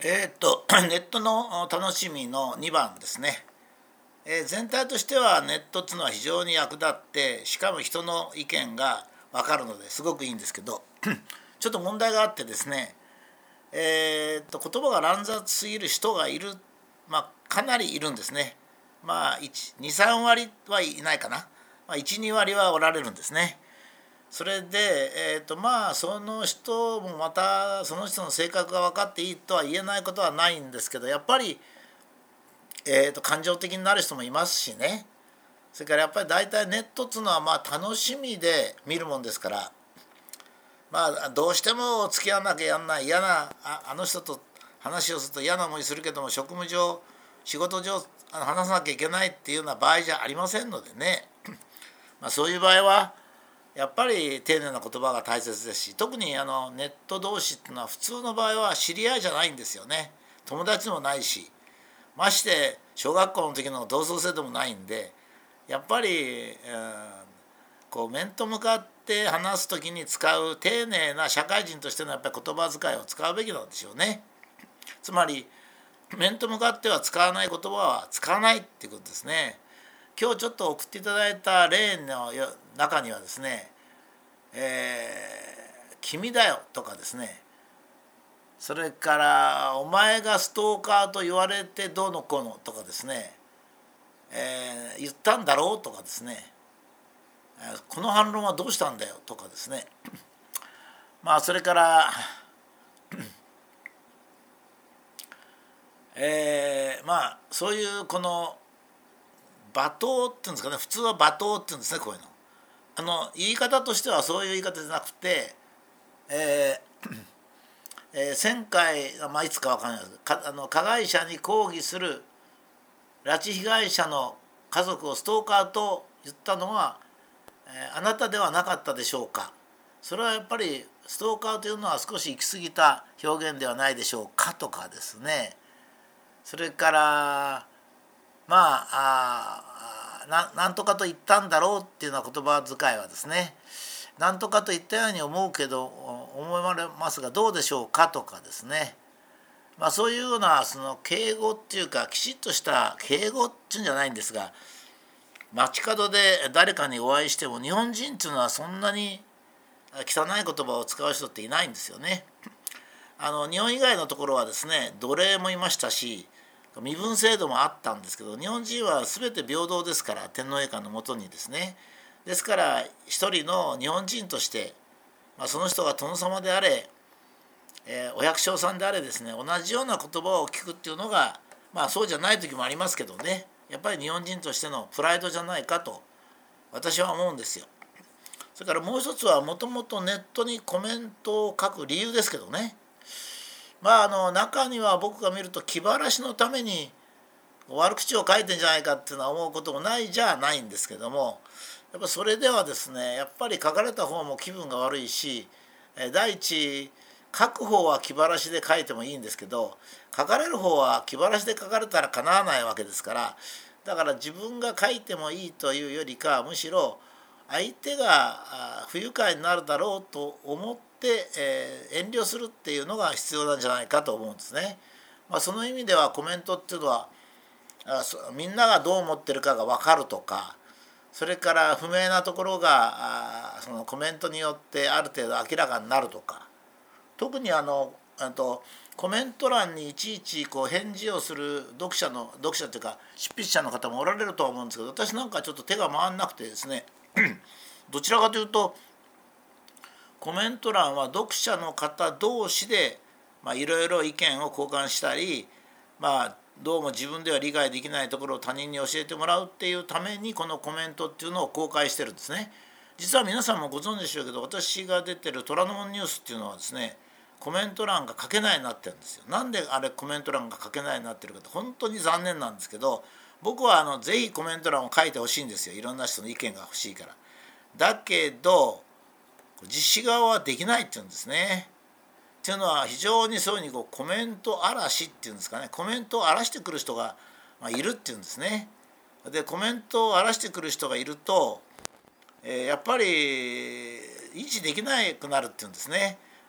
ネットの楽しみの2番ですね。全体としてはネットっていうのは非常に役立って、しかも人の意見が分かるのですごくいいんですけどちょっと問題があってですね、言葉が乱雑すぎる人がいる、かなりいるんですね。23割はいないかな、12割はおられるんですね。それで、その人もまたその人の性格が分かっていいとは言えないことはないんですけど、やっぱり、感情的になる人もいますしね。それからやっぱり大体ネットっていうのは楽しみで見るもんですから、どうしても付き合わなきゃやんない、嫌なあの人と話をすると嫌な思いするけども、職務上仕事上話さなきゃいけないっていうような場合じゃありませんのでねそういう場合はやっぱり丁寧な言葉が大切ですし、特にネット同士っていうのは普通の場合は知り合いじゃないんですよね。友達でもないし、まして小学校の時の同窓生でもないんで、やっぱり、面と向かって話す時に使う丁寧な社会人としてのやっぱり言葉遣いを使うべきなんでしょうね。つまり面と向かっては使わない言葉は使わないっていうことですね。今日ちょっと送っていただいた例の中にはですね、君だよとかですね、それからお前がストーカーと言われてどうのこうのとかですね、言ったんだろうとかですね、この反論はどうしたんだよとかですね、それからそういうこの罵倒っていうんですかね、普通は罵倒っていうんですね。こういうの言い方としてはそういう言い方じゃなくて、1000回、いつか分からないですけど、加害者に抗議する拉致被害者の家族をストーカーと言ったのは、あなたではなかったでしょうか。それはやっぱりストーカーというのは少し行き過ぎた表現ではないでしょうかとかですね。それからなんとかと言ったんだろうっていうような言葉遣いはですね、なんとかと言ったように思うけど思われますがどうでしょうかとかですね、そういうようなその敬語っていうか、きちっとした敬語っていうんじゃないんですが、街角で誰かにお会いしても日本人っていうのはそんなに汚い言葉を使う人っていないんですよね。日本以外のところはですね、奴隷もいましたし身分制度もあったんですけど、日本人は全て平等ですから、天皇陛下のもとにですね。ですから一人の日本人として、その人が殿様であれ、お百姓さんであれですね、同じような言葉を聞くっていうのが、そうじゃない時もありますけどね、やっぱり日本人としてのプライドじゃないかと私は思うんですよ。それからもう一つは、もともとネットにコメントを書く理由ですけどね、中には僕が見ると気晴らしのために悪口を書いてんじゃないかっていうのは思うこともないじゃないんですけども、やっぱそれではですね、やっぱり書かれた方も気分が悪いし、第一書く方は気晴らしで書いてもいいんですけど、書かれる方は気晴らしで書かれたらかなわないわけですから、だから自分が書いてもいいというよりか、むしろ相手が不愉快になるだろうと思って、遠慮するっていうのが必要なんじゃないかと思うんですね。その意味ではコメントっていうのは、みんながどう思ってるかが分かるとか、それから不明なところがそのコメントによってある程度明らかになるとか、特にコメント欄にいちいち返事をする読者というか執筆者の方もおられるとは思うんですけど、私なんかちょっと手が回らなくてですねどちらかというとコメント欄は読者の方同士でいろいろ意見を交換したり、どうも自分では理解できないところを他人に教えてもらうっていうために、このコメントっていうのを公開してるんですね。実は皆さんもご存知でしょうけど、私が出てる虎ノ門ニュースっていうのはですね、コメント欄が書けないようになってるんですよ。なんであれコメント欄が書けないようになってるかって本当に残念なんですけど、僕はぜひコメント欄を書いてほしいんですよ。いろんな人の意見が欲しいから。だけど実施側はできないっていうんですね。っていうのは非常にそういうふうにコメント嵐っていうんですかね、コメントを荒らしてくる人がいるっていうんですね。でコメントを荒らしてくる人がいると、やっぱり維持できなくなるっていうんですね。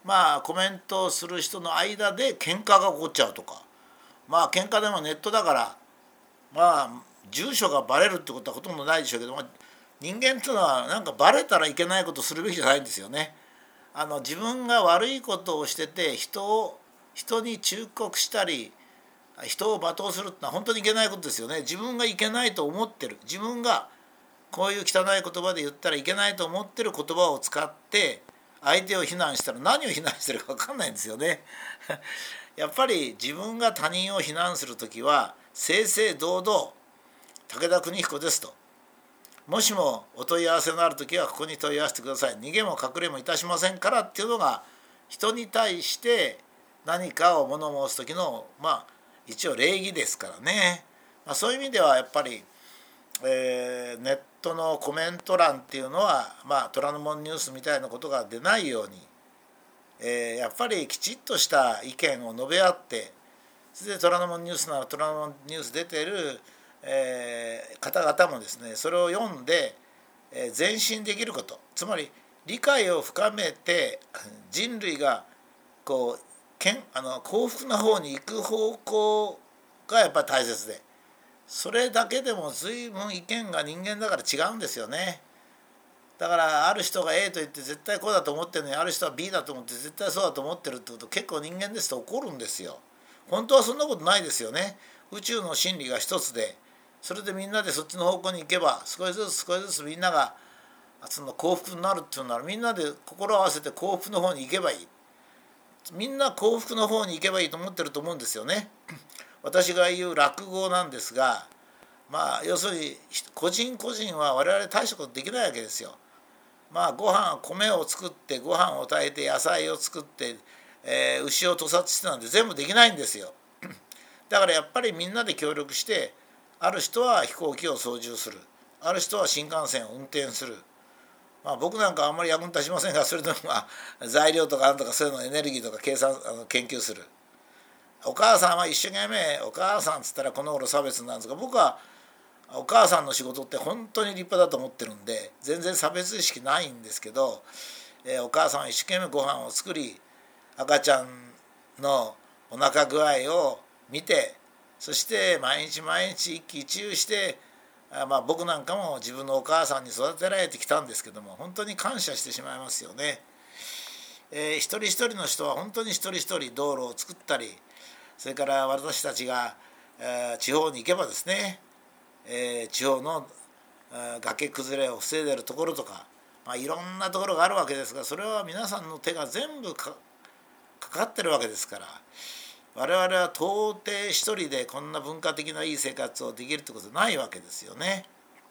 コメントをする人の間で喧嘩が起こっちゃうとか、喧嘩でもネットだから住所がバレるってことはほとんどないでしょうけども、人間っていうのはなんかバレたらいけないことをするべきじゃないんですよね。自分が悪いことをしてて人に忠告したり人を罵倒するってのは本当にいけないことですよね。自分がいけないと思ってる、自分がこういう汚い言葉で言ったらいけないと思ってる言葉を使って相手を非難したら何を非難してるか分かんないんですよね。やっぱり自分が他人を非難するときは正々堂々武田邦彦ですと、もしもお問い合わせのあるときはここに問い合わせてください、逃げも隠れもいたしませんからっていうのが人に対して何かを物申す時の一応礼儀ですからね。そういう意味ではやっぱり、ネットのコメント欄っていうのは、虎ノ門ニュースみたいなことが出ないように、やっぱりきちっとした意見を述べ合って、それで虎ノ門ニュースなら虎ノ門ニュース出てる、方々もですねそれを読んで、前進できること、つまり理解を深めて人類が幸福な方に行く方向がやっぱり大切で、それだけでも随分意見が人間だから違うんですよね。だからある人が A と言って絶対こうだと思ってるのにある人は B だと思って絶対そうだと思ってるってこと結構人間ですと起こるんですよ。本当はそんなことないですよね。宇宙の真理が一つで、それでみんなでそっちの方向に行けば少しずつみんながその幸福になるっていうならみんなで心を合わせて幸福の方に行けばいい。みんな幸福の方に行けばいいと思ってると思うんですよね。私が言う落語なんですが、要するに個人個人は我々大したことできないわけですよ。米を作ってご飯を炊いて野菜を作って、牛を屠殺してなんて全部できないんですよ。だからやっぱりみんなで協力して、ある人は飛行機を操縦する、ある人は新幹線を運転する、僕なんかあんまり役に立ちませんが、それでも材料とかなんとかそういうのエネルギーとか研究する。お母さんは一生懸命お母さんっつったらこの頃差別なんですが、僕はお母さんの仕事って本当に立派だと思ってるんで全然差別意識ないんですけど、お母さんは一生懸命ご飯を作り赤ちゃんのお腹具合を見て、そして毎日一喜一憂して、僕なんかも自分のお母さんに育てられてきたんですけども、本当に感謝してしまいますよね。一人一人の人は本当に一人一人道路を作ったり、それから私たちが、地方に行けばですね、地方の崖崩れを防いでいるところとか、いろんなところがあるわけですが、それは皆さんの手が全部かかってるわけですから、我々は到底一人でこんな文化的ないい生活をできるってことはないわけですよね。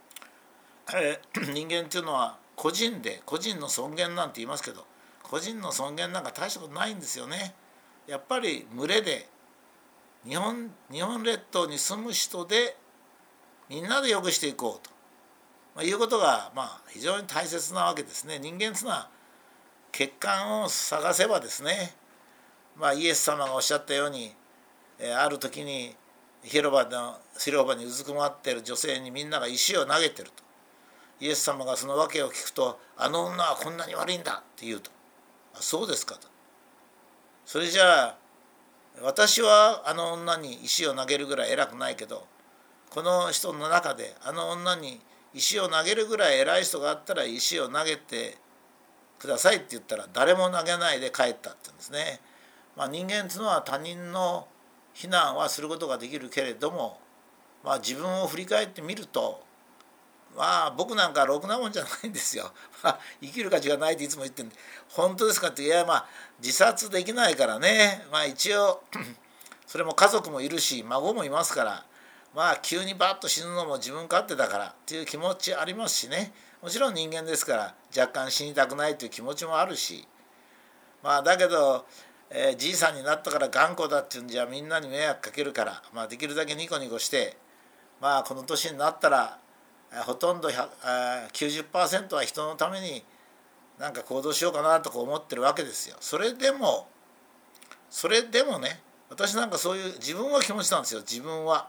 人間っていうのは個人の尊厳なんて言いますけど、個人の尊厳なんか大したことないんですよね。やっぱり群れで日本列島に住む人でみんなで良くしていこうと、いうことが非常に大切なわけですね。人間っていうのは欠陥を探せばですね、イエス様がおっしゃったように、ある時に広場にうずくまっている女性にみんなが石を投げてると。イエス様がその訳を聞くと、あの女はこんなに悪いんだって言うと、そうですかと。それじゃあ私はあの女に石を投げるぐらい偉くないけど、この人の中であの女に石を投げるぐらい偉い人があったら石を投げてくださいって言ったら誰も投げないで帰ったって言うんですね。人間っていうのは他人の非難はすることができるけれども、自分を振り返ってみると、僕なんかろくなもんじゃないんですよ。生きる価値がないっていつも言ってるんで、本当ですかって、いや自殺できないからね、一応それも家族もいるし孫もいますから、急にバッと死ぬのも自分勝手だからっていう気持ちありますしね。もちろん人間ですから若干死にたくないという気持ちもあるし、だけど、じいさんになったから頑固だっていうんじゃみんなに迷惑かけるから、できるだけニコニコして、この年になったらほとんど 90% は人のためになんか行動しようかなとか思ってるわけですよ。それでもね、私なんかそういう自分は気持ちなんですよ。自分は、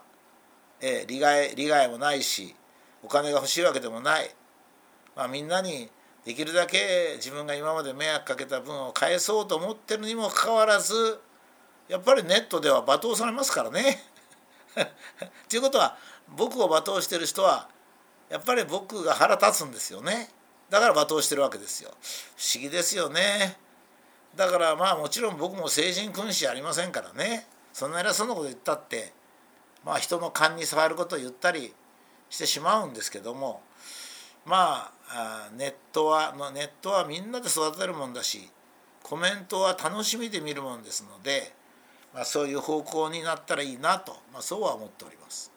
利害もないしお金が欲しいわけでもない、みんなにできるだけ自分が今まで迷惑かけた分を返そうと思ってるにもかかわらず、やっぱりネットでは罵倒されますからね。ということは、僕を罵倒してる人はやっぱり僕が腹立つんですよね。だから罵倒してるわけですよ。不思議ですよね。だからまあもちろん僕も聖人君子じゃありませんからね、そんな偉そうなこと言ったってまあ人の勘に触ることを言ったりしてしまうんですけども、まあネットはみんなで育てるもんだし、コメントは楽しみで見るもんですので、そういう方向になったらいいなと、そうは思っております。